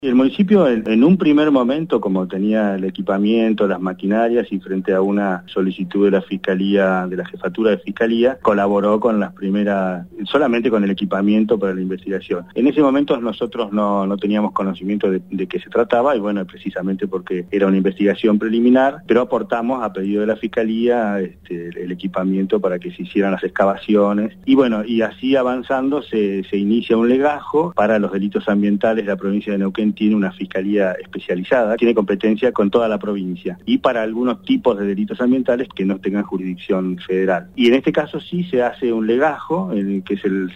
El municipio en un primer momento, como tenía el equipamiento, las maquinarias y frente a una solicitud de la Fiscalía, de la Jefatura de Fiscalía, colaboró con las primeras, solamente con el equipamiento para la investigación. En ese momento nosotros no teníamos conocimiento de qué se trataba y bueno, precisamente porque era una investigación preliminar, pero aportamos a pedido de la Fiscalía el equipamiento para que se hicieran las excavaciones y bueno, y así avanzando se inicia un legajo para los delitos ambientales de la provincia de Neuquén. Tiene una fiscalía especializada, tiene competencia con toda la provincia y para algunos tipos de delitos ambientales que no tengan jurisdicción federal. Y en este caso sí se hace un legajo, que es el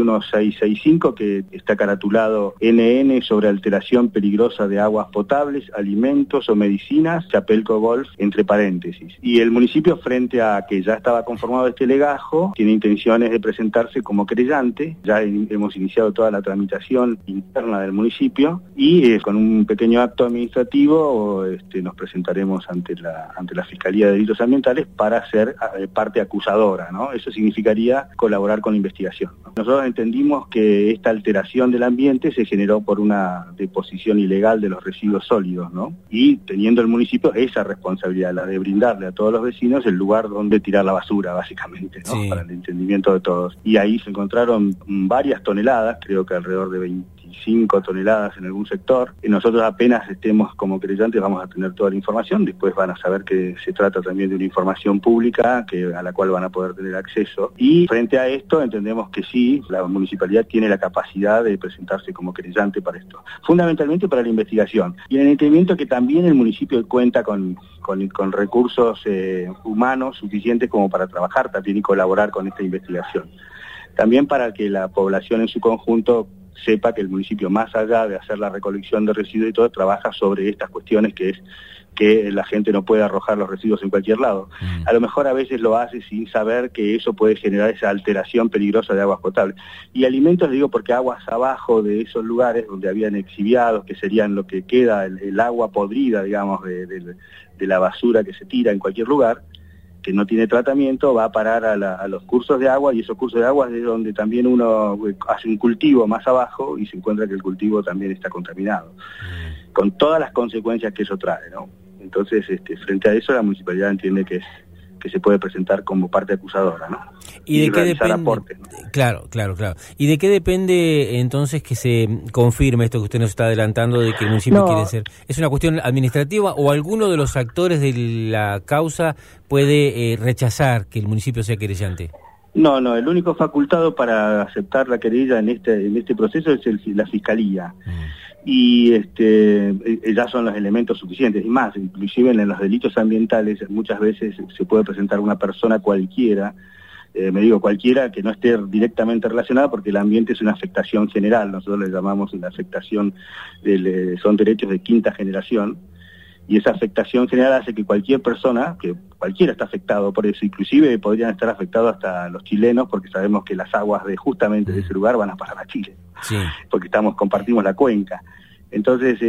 31665, que está caratulado NN sobre alteración peligrosa de aguas potables, alimentos o medicinas, Chapelco Golf, entre paréntesis. Y el municipio, frente a que ya estaba conformado este legajo, tiene intenciones de presentarse como querellante. Ya hemos iniciado toda la tramitación interna del municipio y con un pequeño acto administrativo nos presentaremos ante la Fiscalía de Delitos Ambientales para ser parte acusadora, ¿no? Eso significaría colaborar con la investigación, ¿no? Nosotros entendimos que esta alteración del ambiente se generó por una deposición ilegal de los residuos sólidos, ¿no? Y teniendo el municipio esa responsabilidad, la de brindarle a todos los vecinos el lugar donde tirar la basura, básicamente, ¿no? Sí. Para el entendimiento de todos. Y ahí se encontraron varias toneladas, creo que alrededor de 25 toneladas en algún sector, y nosotros apenas estemos como querellantes vamos a tener toda la información, después van a saber que se trata también de una información pública a la cual van a poder tener acceso, y frente a esto entendemos que sí, la municipalidad tiene la capacidad de presentarse como querellante para esto, fundamentalmente para la investigación, y en el entendimiento que también el municipio cuenta con recursos humanos suficientes como para trabajar también y colaborar con esta investigación. También para que la población en su conjunto sepa que el municipio, más allá de hacer la recolección de residuos y todo, trabaja sobre estas cuestiones que es que la gente no puede arrojar los residuos en cualquier lado. A lo mejor a veces lo hace sin saber que eso puede generar esa alteración peligrosa de aguas potables. Y alimentos, digo, porque aguas abajo de esos lugares donde habían exhibiados, que serían lo que queda, el agua podrida, digamos, de la basura que se tira en cualquier lugar, que no tiene tratamiento, va a parar a los cursos de agua, y esos cursos de agua es donde también uno hace un cultivo más abajo y se encuentra que el cultivo también está contaminado, con todas las consecuencias que eso trae, ¿no? Entonces, frente a eso la municipalidad entiende que se puede presentar como parte acusadora, ¿no? ¿Y de qué depende? Aportes, ¿no? Claro. ¿Y de qué depende entonces que se confirme esto que usted nos está adelantando de que el municipio quiere ser? ¿Es una cuestión administrativa o alguno de los actores de la causa puede rechazar que el municipio sea querellante? No, el único facultado para aceptar la querella en este proceso es la Fiscalía. Y ya son los elementos suficientes. Y más, inclusive en los delitos ambientales muchas veces se puede presentar una persona cualquiera, cualquiera que no esté directamente relacionada, porque el ambiente es una afectación general, nosotros le llamamos una afectación, son derechos de quinta generación, y esa afectación general hace que cualquier persona, que cualquiera está afectado por eso, inclusive podrían estar afectados hasta los chilenos, porque sabemos que las aguas justamente de ese lugar van a parar a Chile, sí, porque compartimos la cuenca. Entonces,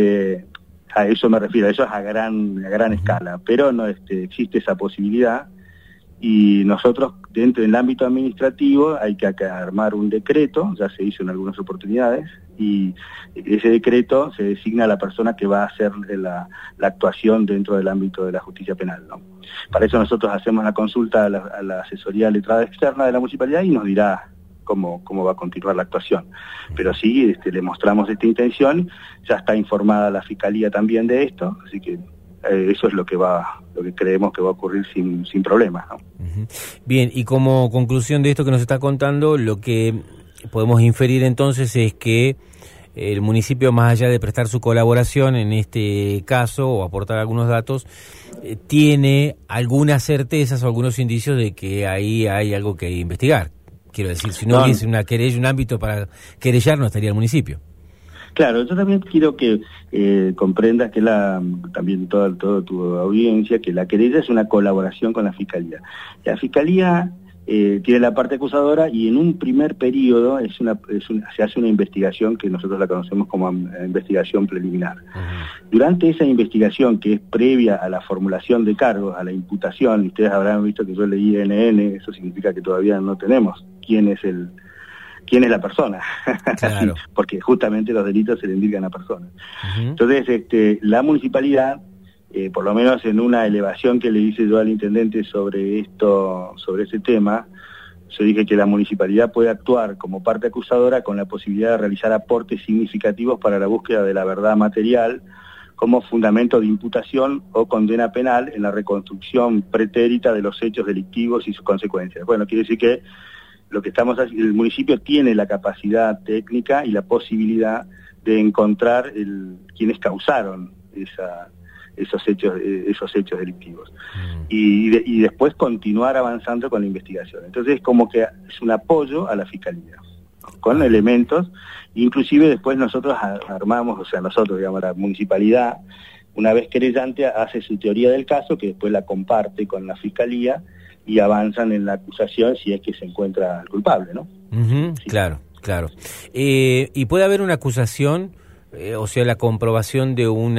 a eso me refiero, eso es a gran escala, pero no existe esa posibilidad, y nosotros dentro del ámbito administrativo hay que armar un decreto, ya se hizo en algunas oportunidades, y ese decreto se designa a la persona que va a hacer la actuación dentro del ámbito de la justicia penal, ¿no? Para eso nosotros hacemos la consulta a la asesoría letrada externa de la municipalidad y nos dirá cómo va a continuar la actuación. Pero sí, le mostramos esta intención, ya está informada la Fiscalía también de esto, así que eso es lo que creemos que va a ocurrir sin problemas, ¿no? Bien, y como conclusión de esto que nos está contando, lo que podemos inferir entonces es que el municipio, más allá de prestar su colaboración en este caso o aportar algunos datos, tiene algunas certezas o algunos indicios de que ahí hay algo que investigar. Quiero decir, si no hubiese una querella, un ámbito para querellar, no estaría el municipio. Claro, yo también quiero que comprendas que también toda tu audiencia, que la querella es una colaboración con la Fiscalía. La Fiscalía tiene la parte acusadora y en un primer periodo se hace una investigación que nosotros la conocemos como investigación preliminar. Durante esa investigación, que es previa a la formulación de cargos, a la imputación, y ustedes habrán visto que yo leí NN, eso significa que todavía no tenemos quién es quién es la persona, claro. porque justamente los delitos se le indican a personas. Uh-huh. Entonces, la municipalidad, por lo menos en una elevación que le hice yo al intendente sobre ese tema, yo dije que la municipalidad puede actuar como parte acusadora con la posibilidad de realizar aportes significativos para la búsqueda de la verdad material como fundamento de imputación o condena penal en la reconstrucción pretérita de los hechos delictivos y sus consecuencias. Bueno, quiere decir que lo que estamos haciendo, el municipio tiene la capacidad técnica y la posibilidad de encontrar quienes causaron esos hechos delictivos y después continuar avanzando con la investigación. Entonces es como que es un apoyo a la Fiscalía con elementos, inclusive después nosotros armamos, o sea, nosotros, digamos, la municipalidad, una vez querellante, hace su teoría del caso, que después la comparte con la Fiscalía y avanzan en la acusación si es que se encuentra el culpable, ¿no? Uh-huh, sí. Claro. ¿Y puede haber una acusación, o sea, la comprobación de un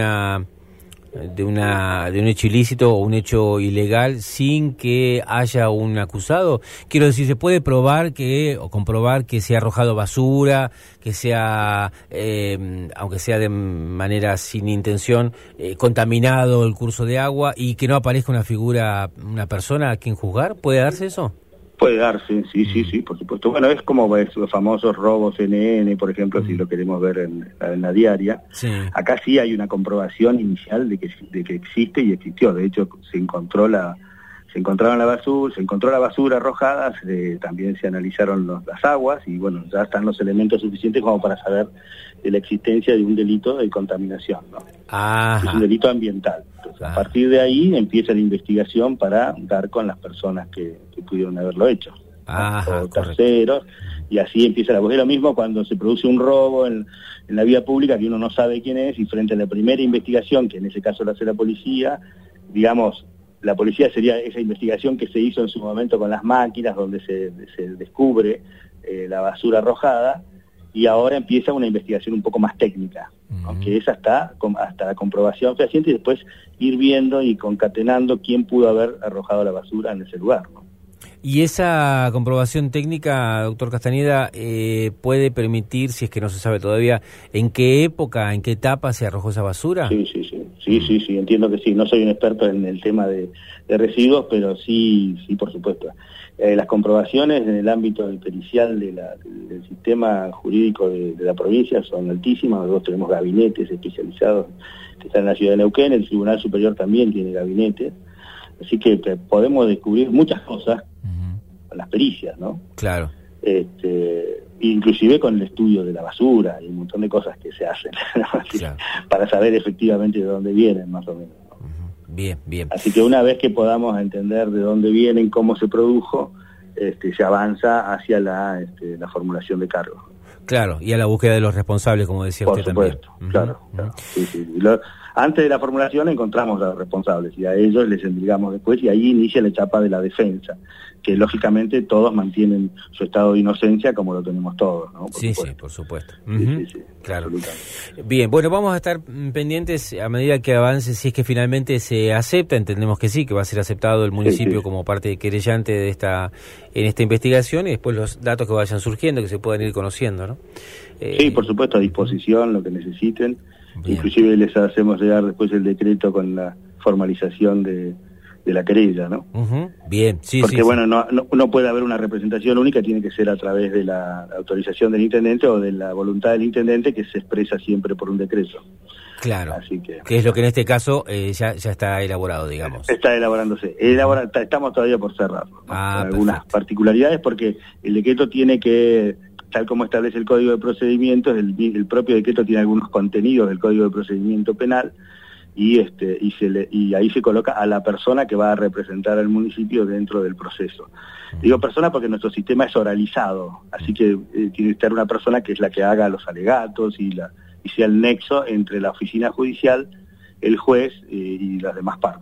hecho ilícito o un hecho ilegal sin que haya un acusado? Quiero decir, ¿se puede comprobar que se ha arrojado basura, que sea, aunque sea de manera sin intención, contaminado el curso de agua y que no aparezca una persona a quien juzgar? ¿Puede darse eso? Puede darse, sí, por supuesto. Bueno, es como los famosos robos NN, por ejemplo, si lo queremos ver en la diaria. Sí. Acá sí hay una comprobación inicial de que existe y existió. De hecho, se encontró la basura arrojada, también se analizaron las aguas y bueno, ya están los elementos suficientes como para saber de la existencia de un delito de contaminación, ¿no? Ajá. Es un delito ambiental. Entonces, a partir de ahí empieza la investigación para dar con las personas que pudieron haberlo hecho. Ajá, o terceros, y así empieza la búsqueda. Lo mismo cuando se produce un robo en la vía pública que uno no sabe quién es, y frente a la primera investigación, que en ese caso la hace la policía, digamos, la policía sería esa investigación que se hizo en su momento con las máquinas, donde se descubre la basura arrojada, y ahora empieza una investigación un poco más técnica, aunque esa está hasta la comprobación fehaciente, y después ir viendo y concatenando quién pudo haber arrojado la basura en ese lugar, ¿no? ¿Y esa comprobación técnica, doctor Castañeda, puede permitir, si es que no se sabe todavía, en qué época, en qué etapa se arrojó esa basura? Sí, entiendo que sí. No soy un experto en el tema de residuos, pero sí, por supuesto. Las comprobaciones en el ámbito del pericial del sistema jurídico de la provincia son altísimas. Nosotros tenemos gabinetes especializados que están en la ciudad de Neuquén, el Tribunal Superior también tiene gabinetes, así que podemos descubrir muchas cosas con las pericias, ¿no? Claro. Inclusive con el estudio de la basura y un montón de cosas que se hacen, ¿no? Claro. Para saber efectivamente de dónde vienen, más o menos, ¿no? Bien. Así que una vez que podamos entender de dónde vienen, cómo se produjo, se avanza hacia la formulación de cargos. Claro, y a la búsqueda de los responsables, como decía usted también. Por supuesto, claro. Sí. Antes de la formulación encontramos a los responsables y a ellos les endilgamos después, y ahí inicia la etapa de la defensa, que lógicamente todos mantienen su estado de inocencia como lo tenemos todos, ¿no? Por supuesto. Sí, claro. Bien, bueno, vamos a estar pendientes a medida que avance, si es que finalmente se acepta, entendemos que sí, que va a ser aceptado el municipio como parte querellante en esta investigación, y después los datos que vayan surgiendo, que se puedan ir conociendo, ¿no? Sí, por supuesto, a disposición, lo que necesiten. Bien. Inclusive les hacemos llegar después el decreto con la formalización de la querella, ¿no? Bien, porque bueno, no puede haber una representación única, tiene que ser a través de la autorización del intendente o de la voluntad del intendente, que se expresa siempre por un decreto. Claro, así que es lo que en este caso ya está elaborado, digamos. Está elaborándose. Estamos todavía por cerrarlo, ¿no? Con algunas particularidades, porque el decreto tiene que, tal como establece el Código de Procedimientos, el propio decreto tiene algunos contenidos del Código de Procedimiento Penal, y ahí se coloca a la persona que va a representar al municipio dentro del proceso. Digo persona porque nuestro sistema es oralizado, así que tiene que estar una persona que es la que haga los alegatos y sea el nexo entre la oficina judicial, el juez y las demás partes, ¿no?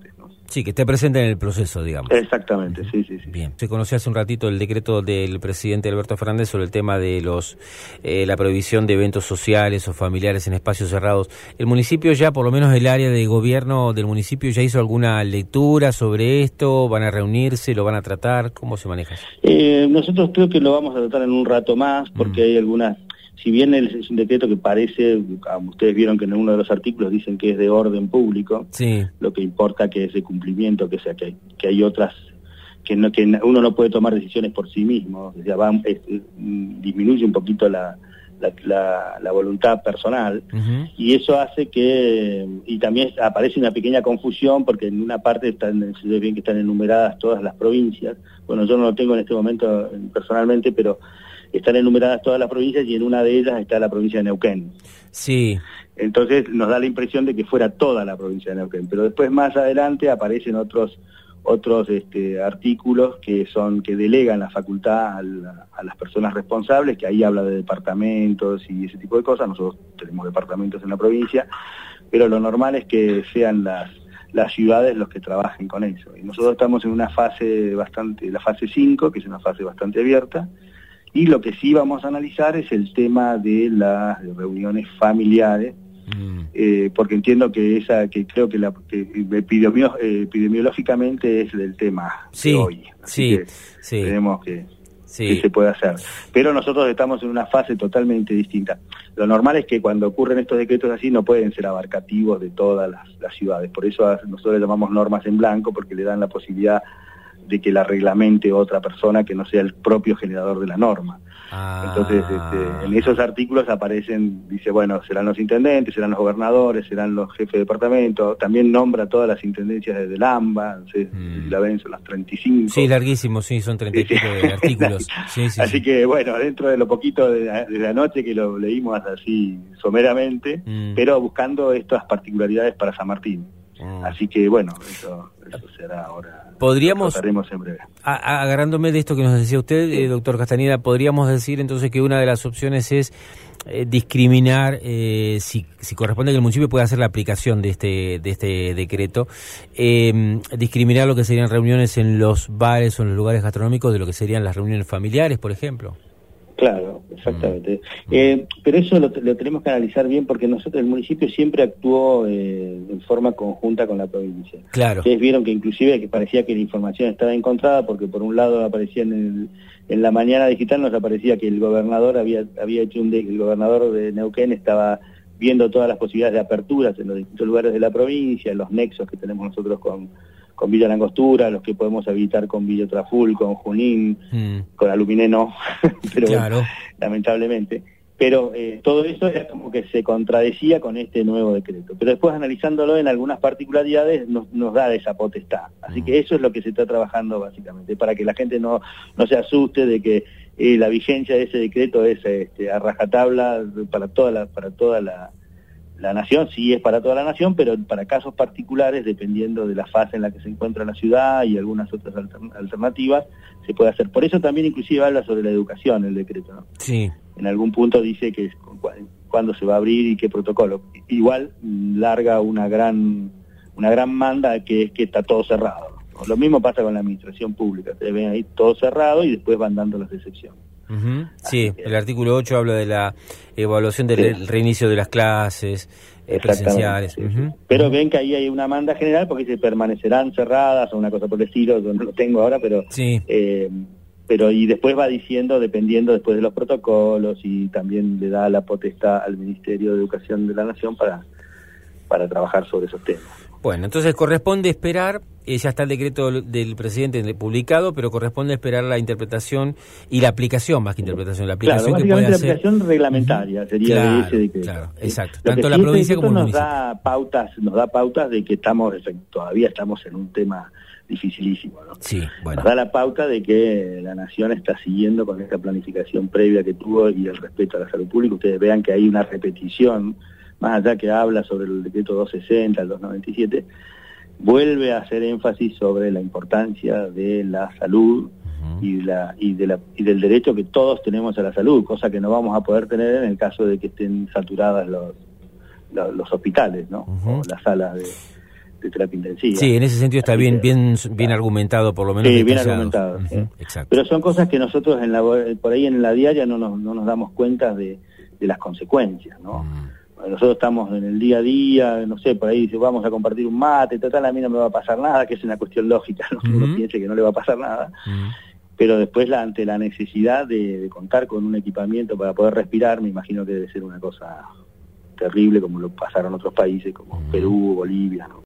Sí, que esté presente en el proceso, digamos. Exactamente, sí. Bien. Se conoció hace un ratito el decreto del presidente Alberto Fernández sobre el tema de la prohibición de eventos sociales o familiares en espacios cerrados. ¿El municipio ya, por lo menos el área de gobierno del municipio, ya hizo alguna lectura sobre esto? ¿Van a reunirse? ¿Lo van a tratar? ¿Cómo se maneja eso? Nosotros creo que lo vamos a tratar en un rato más, porque hay algunas... Si bien es un decreto que parece, como ustedes vieron que en uno de los artículos dicen que es de orden público, sí, lo que importa que es de cumplimiento, que sea que hay otras, que uno no puede tomar decisiones por sí mismo, o sea, disminuye un poquito la voluntad personal, y eso hace que, y también aparece una pequeña confusión, porque en una parte se ve bien que están enumeradas todas las provincias. Bueno, yo no lo tengo en este momento personalmente, pero están enumeradas todas las provincias y en una de ellas está la provincia de Neuquén. Sí. Entonces nos da la impresión de que fuera toda la provincia de Neuquén, pero después más adelante aparecen otros artículos que delegan la facultad a las personas responsables, que ahí habla de departamentos y ese tipo de cosas. Nosotros tenemos departamentos en la provincia, pero lo normal es que sean las ciudades los que trabajen con eso. Y nosotros estamos en una fase la fase 5, que es una fase bastante abierta. Y lo que sí vamos a analizar es el tema de las reuniones familiares, porque entiendo que creo que epidemiológicamente es el tema de hoy. Así que tenemos que se puede hacer. Pero nosotros estamos en una fase totalmente distinta. Lo normal es que cuando ocurren estos decretos así no pueden ser abarcativos de todas las ciudades. Por eso nosotros le llamamos normas en blanco, porque le dan la posibilidad de que la reglamente otra persona que no sea el propio generador de la norma. Entonces, en esos artículos aparecen, dice, bueno, serán los intendentes, serán los gobernadores, serán los jefes de departamento, también nombra todas las intendencias desde el AMBA, no sé, si la ven, son las 35. Sí, larguísimo, sí, son 30 y pico de artículos. Así que, bueno, dentro de lo poquito de la noche que lo leímos así someramente, pero buscando estas particularidades para San Martín. Así que, bueno, eso será ahora. Podríamos, lo trataremos en breve. Agarrándome de esto que nos decía usted, doctor Castañeda, podríamos decir entonces que una de las opciones es discriminar, si corresponde que el municipio pueda hacer la aplicación de este decreto, discriminar lo que serían reuniones en los bares o en los lugares gastronómicos de lo que serían las reuniones familiares, por ejemplo. Claro, exactamente. Pero eso lo tenemos que analizar bien, porque el municipio siempre actuó en forma conjunta con la provincia. Claro. Ustedes vieron que inclusive que parecía que la información estaba encontrada, porque por un lado aparecía en la mañana digital, nos aparecía que el gobernador había hecho el gobernador de Neuquén estaba viendo todas las posibilidades de aperturas en los distintos lugares de la provincia, los nexos que tenemos nosotros con Villa Langostura, los que podemos habilitar con Villa Traful, con Junín, con Aluminé no, pero claro. Bueno, lamentablemente. Pero todo eso era como que se contradecía con este nuevo decreto. Pero después, analizándolo en algunas particularidades, nos da esa potestad. Así que eso es lo que se está trabajando básicamente, para que la gente no se asuste de que la vigencia de ese decreto es a rajatabla para toda la nación. Sí es para toda la nación, pero para casos particulares, dependiendo de la fase en la que se encuentra la ciudad y algunas otras alternativas, se puede hacer. Por eso también inclusive habla sobre la educación el decreto, ¿no? Sí. En algún punto dice que cuándo se va a abrir y qué protocolo. Igual larga una gran manda que es que está todo cerrado. Lo mismo pasa con la administración pública. Ustedes ven ahí todo cerrado y después van dando las excepciones. Sí, el artículo 8 habla de la evaluación del reinicio de las clases presenciales. Sí. Pero ven que ahí hay una manda general porque se permanecerán cerradas o una cosa por el estilo, yo no lo tengo ahora, pero sí. Pero y después va diciendo, dependiendo después de los protocolos, y también le da la potestad al Ministerio de Educación de la Nación para trabajar sobre esos temas. Bueno, entonces corresponde esperar, ya está el decreto del presidente publicado, pero corresponde esperar la interpretación y la aplicación, más que interpretación, la aplicación, claro, que puede hacer. La aplicación reglamentaria sería de ese decreto. Claro, exacto. Tanto la provincia como el municipio. Nos da pautas de que todavía estamos en un tema dificilísimo, ¿no? Sí, bueno. Nos da la pauta de que la Nación está siguiendo con esta planificación previa que tuvo y el respeto a la salud pública. Ustedes vean que hay una repetición, más allá que habla sobre el decreto 260, el 297, vuelve a hacer énfasis sobre la importancia de la salud y del derecho que todos tenemos a la salud, cosa que no vamos a poder tener en el caso de que estén saturadas los hospitales, ¿no? O las salas terapia intensiva. Sí, en ese sentido está bien argumentado, por lo menos. Sí, bien argumentado. Uh-huh, sí. Exacto. Pero son cosas que nosotros por ahí en la diaria no nos damos cuenta de las consecuencias, ¿no? Nosotros estamos en el día a día, no sé, por ahí dice, vamos a compartir un mate, total, a mí no me va a pasar nada, que es una cuestión lógica, ¿no? Uno piense que no le va a pasar nada, pero después ante la necesidad de contar con un equipamiento para poder respirar, me imagino que debe ser una cosa terrible, como lo pasaron otros países, como Perú, Bolivia, ¿no?